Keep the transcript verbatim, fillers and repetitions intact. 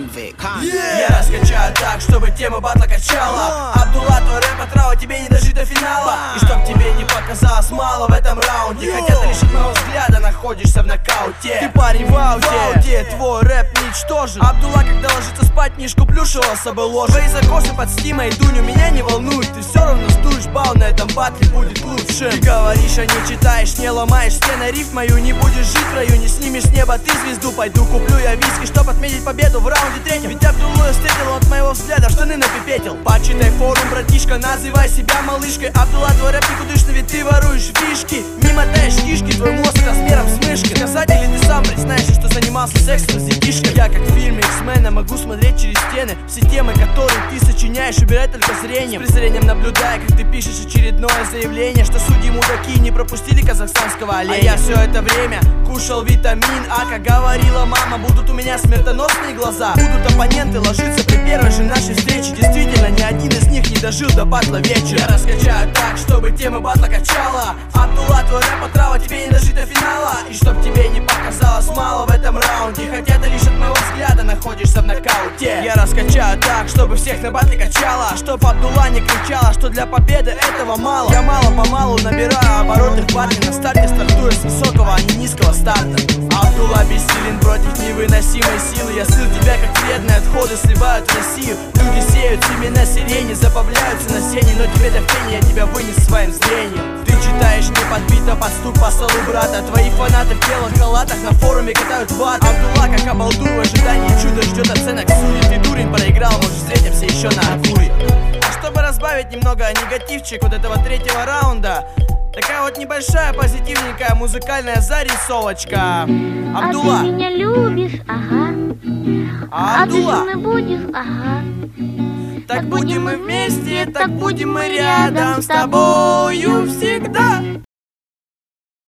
Convict, convict. Yeah. Я раскачаю так, чтобы тема батла качала. Абдулла, твой рэп отрава, тебе не дожить до финала. И чтоб тебе не показалось мало в этом раунде, хотя ты лишь от моего взгляда находишься в нокауте. Ты парень в ауте, в ауте. Твой рэп ничтожен. Абдулла, когда ложится спать, книжку плюшевого с собой ложит. Твои закосы под стимой и дуню меня не волнует. Ты все равно стуешь, бал на этом батле будет лучше. Ты говоришь, а не читаешь, не ломаешь стены, риф мою не будешь жить в раю, не снимешь с неба ты звезду. Пойду куплю я виски, чтоб отметить победу в раунде третьем. Ведь Абдуллу я встретил, от моего взгляда в штаны напипетил. Почитай форум, братишка, называй себя малышкой. Абдулла, твой рэп никудышный, ведь ты воруешь фишки. Не мотаешь кишки, твой мозг размером с мышки. Сказать или ты сам признаешься, что занимался сексом с детишкой? Я как в фильме X-Men могу смотреть через стены. Все темы, которые ты сочиняешь, убирать только зрением. С презрением наблюдая, как ты пишешь очередное заявление, что судьи мудаки не пропустили казахстанского оленя. А я все это время кушал витамин А, как говорила мама, будут у меня смертоносные глаза. Будут оппоненты ложиться при первой же нашей встрече. Действительно, ни один из них не дожил до батла вечера. Я раскачаю так, чтобы тема батла качала. Абдулла, твой рэп отрава, тебе не дожить до финала. И чтоб тебе не показалось мало в этом раунде, хотя ты лишь от моего взгляда находишься в нокауте. Я раскачаю так, чтобы всех на батле качала. Чтоб Абдулла не кричала, что для победы этого мало. Я мало-помалу набираю обороты в батле на старте, стартуя с высокого, а не низкого старта. Абдулла бессилен против невыносимой силы. Я слил тебя, как вредные отходы сливают в Россию. Люди сеют семена сирени, забавляются на сене, но тебе до фени, я тебя вынес своим зрением. Ты читаешь не подбито под стук по столу брата. Твои фанаты в белых халатах на форуме катают ват. Абдулла, как обалдуй, в ожидании чуда ждет оценок судей. Ты дурень проиграл, может встретимся еще на Акуре. А чтобы разбавить немного негативчик вот этого третьего раунда, такая вот небольшая позитивненькая музыкальная зарисовочка. Абдулла, а ты меня любишь, ага. А, Абдулла, а ты со мной будешь, ага. Так будем мы вместе, так будем мы рядом с тобою.